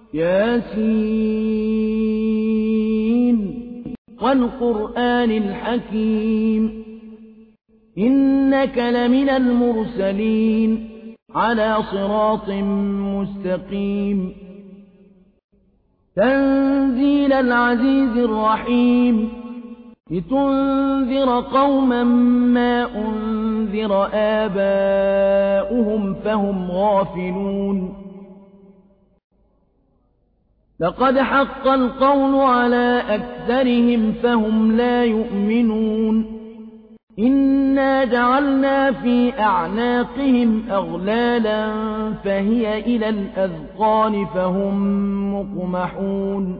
ياسين والقرآن الحكيم إنك لمن المرسلين على صراط مستقيم تنزيل العزيز الرحيم لتنذر قوما ما أنذر آباؤهم فهم غافلون لقد حق القول على أكثرهم فهم لا يؤمنون إنا جعلنا في أعناقهم أغلالا فهي إلى الأذقان فهم مقمحون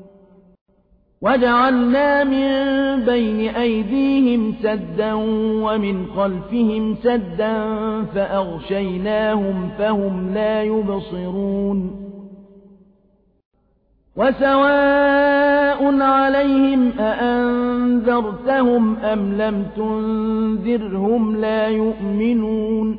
وجعلنا من بين أيديهم سدا ومن خلفهم سدا فأغشيناهم فهم لا يبصرون وسواء عليهم أأنذرتهم أم لم تنذرهم لا يؤمنون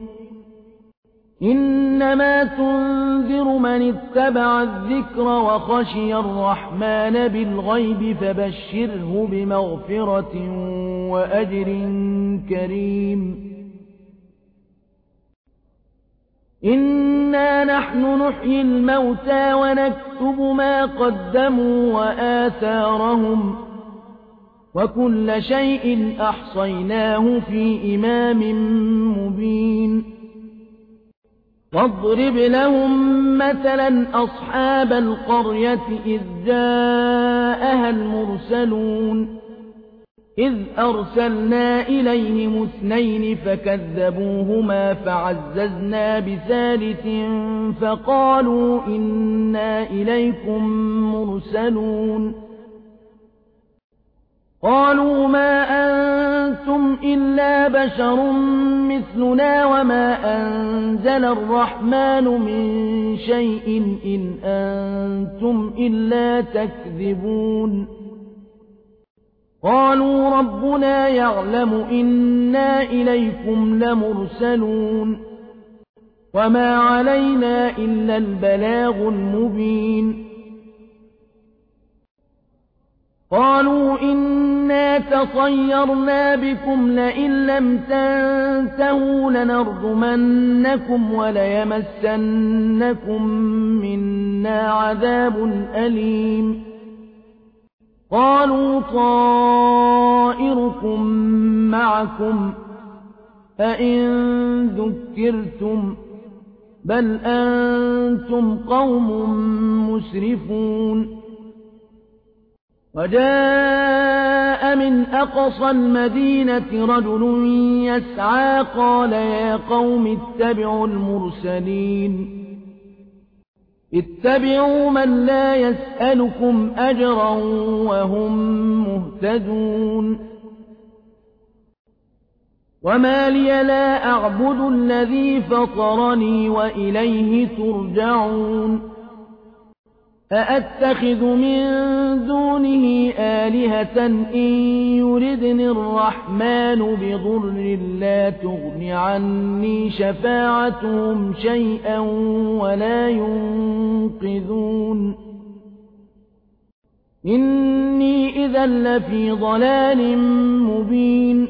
إنما تنذر من اتبع الذكر وخشي الرحمن بالغيب فبشره بمغفرة وأجر كريم إنا نحن نحيي الموتى ونكتب ما قدموا وآثارهم وكل شيء أحصيناه في إمام مبين واضرب لهم مثلا أصحاب القرية إذ جاءها المرسلون إذ أرسلنا إليهم اثنين فكذبوهما فعززنا بثالث فقالوا إنا إليكم مرسلون قالوا ما أنتم إلا بشر مثلنا وما أنزل الرحمن من شيء إن أنتم إلا تكذبون قالوا ربنا يعلم إنا إليكم لمرسلون وما علينا إلا البلاغ المبين قالوا إنا تطيرنا بكم لئن لم تنتهوا لنرجمنكم وليمسنكم منا عذاب أليم قالوا طائركم معكم أئن ذكرتم بل أنتم قوم مسرفون وجاء من أقصى المدينة رجل يسعى قال يا قوم اتبعوا المرسلين اتبعوا من لا يسألكم أجرا وهم مهتدون وما لي لا أعبد الذي فطرني وإليه ترجعون أأتخذ من دونه آلهة إن يردني الرحمن بضر لا تغن عني شفاعتهم شيئا ولا ينقذون إني إذا لفي ضلال مبين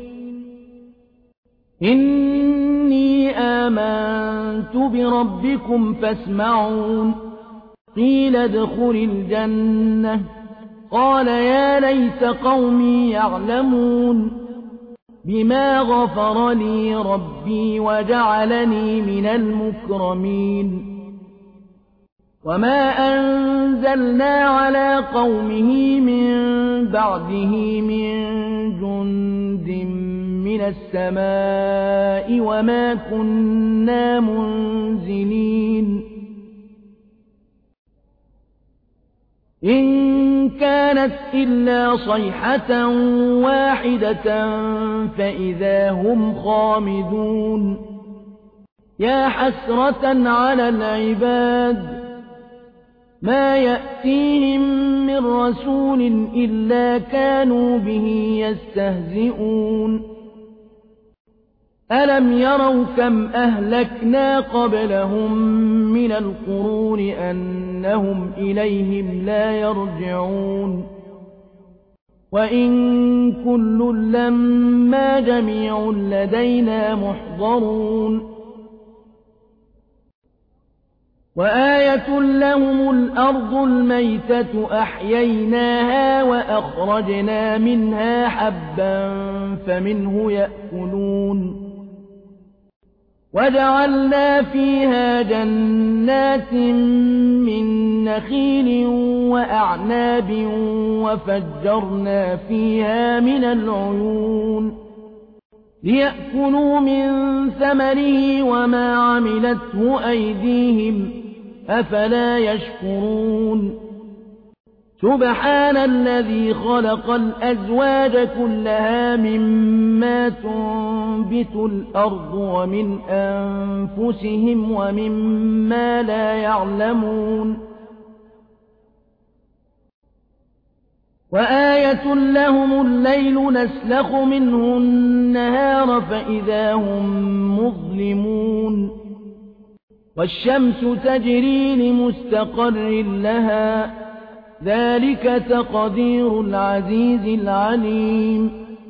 إني آمنت بربكم فاسمعون قيل ادخل الجنة قال يا ليت قومي يعلمون بما غفر لي ربي وجعلني من المكرمين وما أنزلنا على قومه من بعده من جند من السماء وما كنا منزلين إن كانت إلا صيحة واحدة فإذا هم خامدون يا حسرة على العباد ما يأتيهم من رسول إلا كانوا به يستهزئون ألم يروا كم أهلكنا قبلهم من القرون أنهم إليهم لا يرجعون وإن كل لما جميع لدينا محضرون وآية لهم الأرض الميتة أحييناها وأخرجنا منها حبا فمنه يأكلون وجعلنا فيها جنات من نخيل وأعناب وفجرنا فيها من العيون ليأكلوا من ثمره وما عملته أيديهم أفلا يشكرون سبحان الذي خلق الأزواج كلها مما تنبت الأرض ومن أنفسهم ومما لا يعلمون وآية لهم الليل نسلخ منه النهار فإذا هم مظلمون والشمس تجري لمستقر لها ذلك تقدير العزيز العليم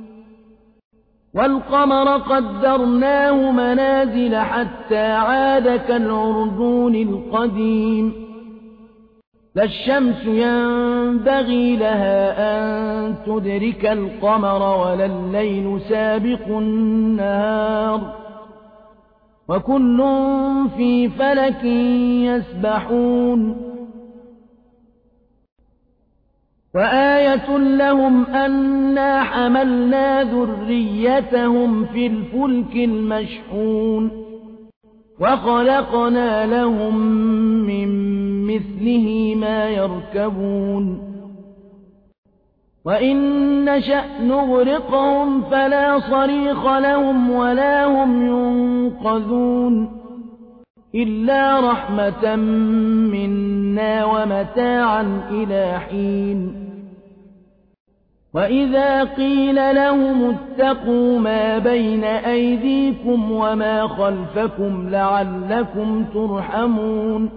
والقمر قدرناه منازل حتى عاد كالعرجون القديم لا الشمس ينبغي لها أن تدرك القمر ولا الليل سابق النهار وكل في فلك يسبحون وآية لهم أنا حملنا ذريتهم في الفلك المشحون وخلقنا لهم من مثله ما يركبون وإن نشأ نغرقهم فلا صريخ لهم ولا هم ينقذون إلا رحمة منا ومتاعا إلى حين وإذا قيل لهم اتقوا ما بين أيديكم وما خلفكم لعلكم ترحمون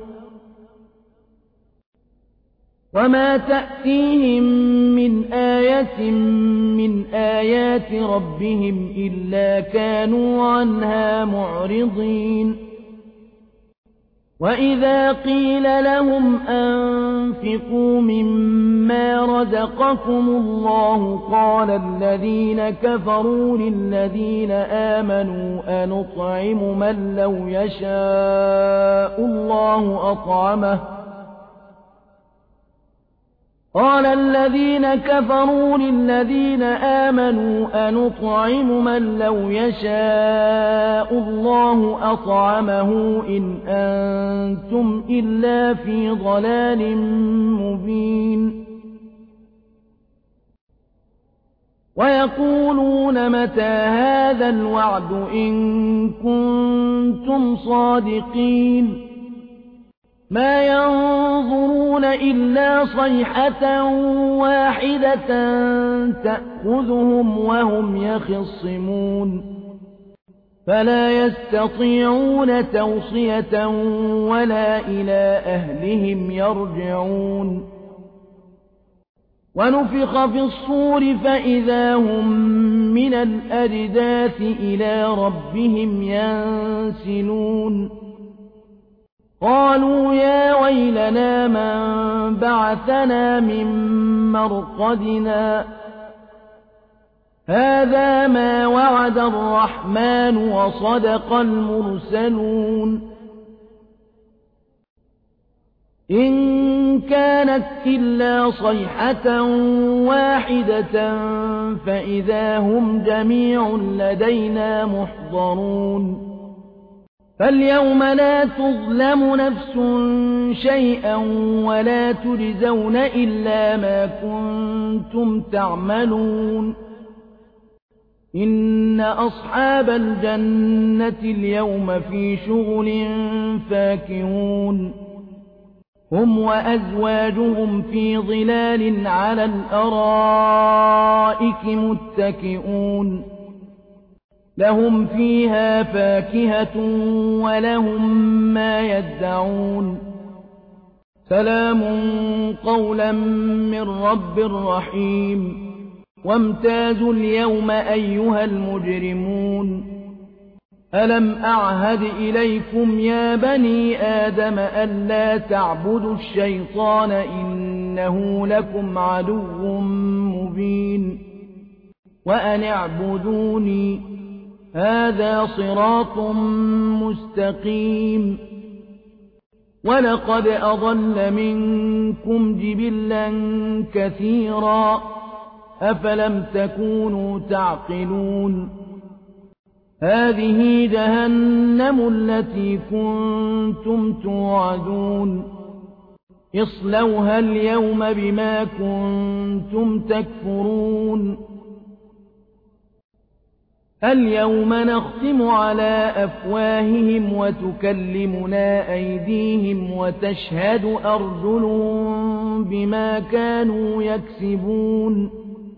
وما تأتيهم من آية من آيات ربهم إلا كانوا عنها معرضين وإذا قيل لهم أنفقوا مما رزقكم الله قال الذين كفروا للذين آمنوا أنطعم من لو يشاء الله أطعمه قال الذين كفروا للذين آمنوا أنطعم من لو يشاء الله أطعمه إن أنتم إلا في ضلال مبين ويقولون متى هذا الوعد إن كنتم صادقين ما ينظرون إلا صيحة واحدة تأخذهم وهم يخصمون فلا يستطيعون توصية ولا إلى أهلهم يرجعون ونفخ في الصور فإذا هم من الأجداث إلى ربهم ينسلون قالوا يا ويلنا من بعثنا من مرقدنا هذا ما وعد الرحمن وصدق المرسلون إن كانت إلا صيحة واحدة فإذا هم جميع لدينا محضرون فاليوم لا تظلم نفس شيئا ولا تجزون إلا ما كنتم تعملون إن أصحاب الجنة اليوم في شغل فاكهون هم وأزواجهم في ظلال على الأرائك متكئون لهم فيها فاكهة ولهم ما يدعون سلام قولا من رب رحيم وامتازوا اليوم أيها المجرمون ألم أعهد إليكم يا بني آدم ألا تعبدوا الشيطان إنه لكم عدو مبين وأن اعبدوني هذا صراط مستقيم ولقد أضل منكم جبلا كثيرا أفلم تكونوا تعقلون هذه جهنم التي كنتم توعدون اصلوها اليوم بما كنتم تكفرون اليوم نختم على أفواههم وتكلمنا أيديهم وتشهد أرجلهم بما كانوا يكسبون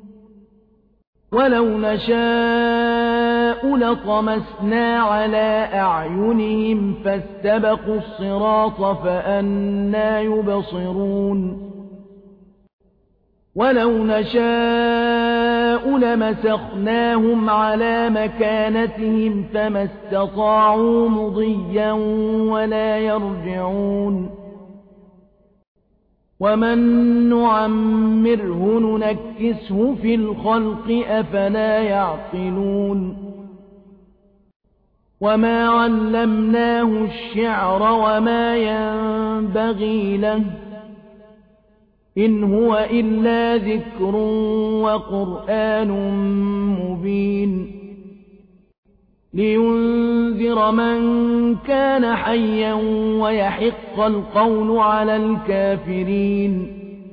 ولو نشاء لطمسنا على أعينهم فاستبقوا الصراط فأنى يبصرون ولو نشاء لمسخناهم على مكانتهم فما استطاعوا مضيا ولا يرجعون ومن نعمره ننكسه في الخلق أفلا يعقلون وما علمناه الشعر وما ينبغي له إن هو إلا ذكر وقرآن مبين لينذر من كان حيا ويحق القول على الكافرين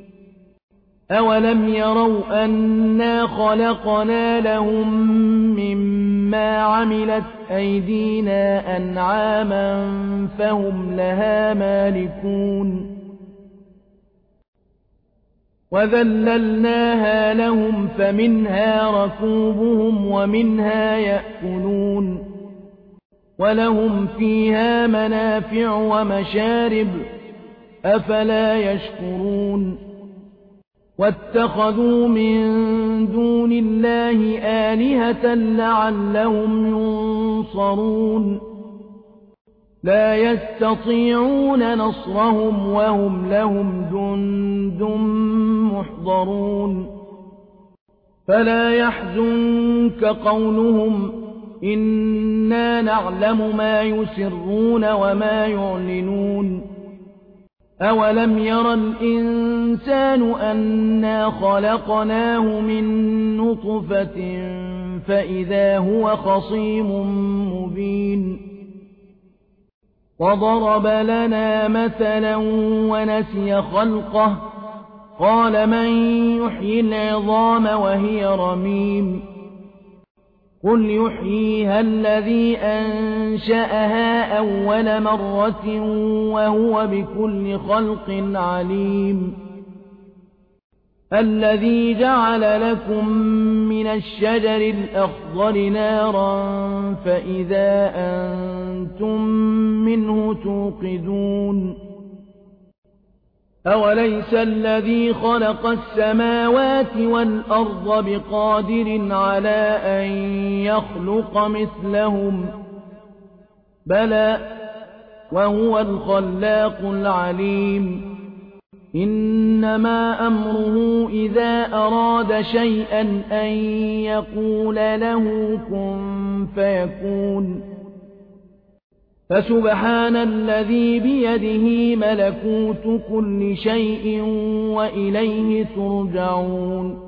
أولم يروا أنا خلقنا لهم مما عملت أيدينا أنعاما فهم لها مالكون وذللناها لهم فمنها ركوبهم ومنها يأكلون ولهم فيها منافع ومشارب أفلا يشكرون واتخذوا من دون الله آلهة لعلهم ينصرون لا يستطيعون نصرهم وهم لهم جند محضرون فلا يحزنك قولهم إنا نعلم ما يسرون وما يعلنون أولم ير الإنسان أنا خلقناه من نطفة فإذا هو خصيم مبين وضرب لنا مثلا ونسي خلقه قال من يحيي العظام وهي رميم قل يحييها الذي أنشأها أول مرة وهو بكل خلق عليم الذي جعل لكم من الشجر الأخضر نارا فإذا أنتم منه توقدون أوليس الذي خلق السماوات والأرض بقادر على أن يخلق مثلهم بلى وهو الخلاق العليم إنما أمره إذا أراد شيئا أن يقول له كن فيكون فسبحان الذي بيده ملكوت كل شيء وإليه ترجعون